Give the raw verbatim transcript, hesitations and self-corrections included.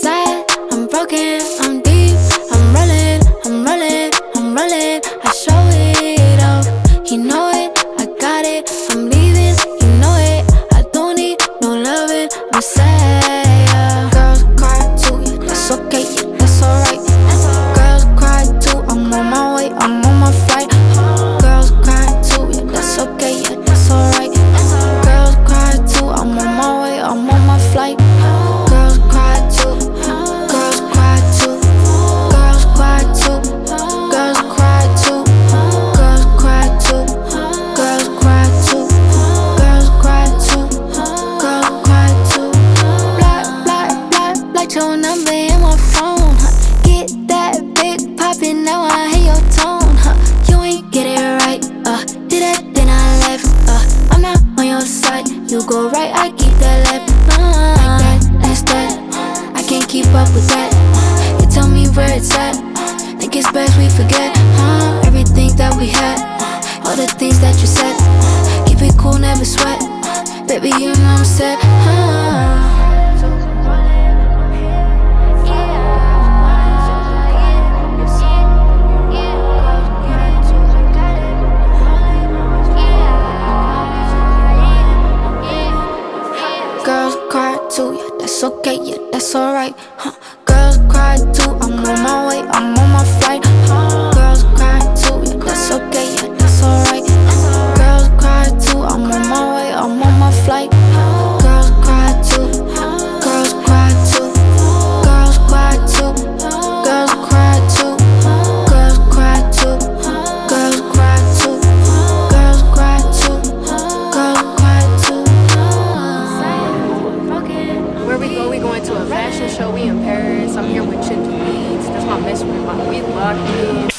sad, I'm broken, I'm deep, I'm rolling, I'm rolling, I'm rolling. I show it off, you know it, I got it. I'm leaving, you know it, I don't need no loving, I'm sad, yeah. Girls cry too, yeah, that's okay, yeah, that's alright. Girls cry too, I'm on my way, I'm on my flight. Girls cry too, yeah, that's okay, yeah, that's alright. Girls cry too, I'm on my way, I'm on my flight. Girls cry too, girls cry too, girls cry too, girls cry too, girls cry too, girls cry too, girls cry too, girls cry too. Black, black, black, black your number in my phone, huh? Get that big poppin', now I hear your tone, huh? You ain't get it right, uh, did that, then I left, uh, I'm not on your side, you go right, I keep that left, uh, like that, that's that, I can't keep up with that, you tell me where it's at, think it's best we forget, uh, everything that we had, uh, all the things that you said, uh, keep it cool, never sweat, uh, baby, you know I'm set, uh. Girls cry too, yeah, that's okay, yeah, that's alright, huh? Girls cry too, I'm on my way, I'm on my flight, huh? Girls cry too, yeah, that's okay, yeah, that's alright. Girls cry too, I'm on my way, I'm on my flight. Girls cry too, girls cry too, girls cry too, girls cry too, girls cry too, girls cry too, girls cry too, girls cry too. Where we go, we going to a fashion show. We in Paris. I'm here with Chintu Beats. That's my best friend. We locked in.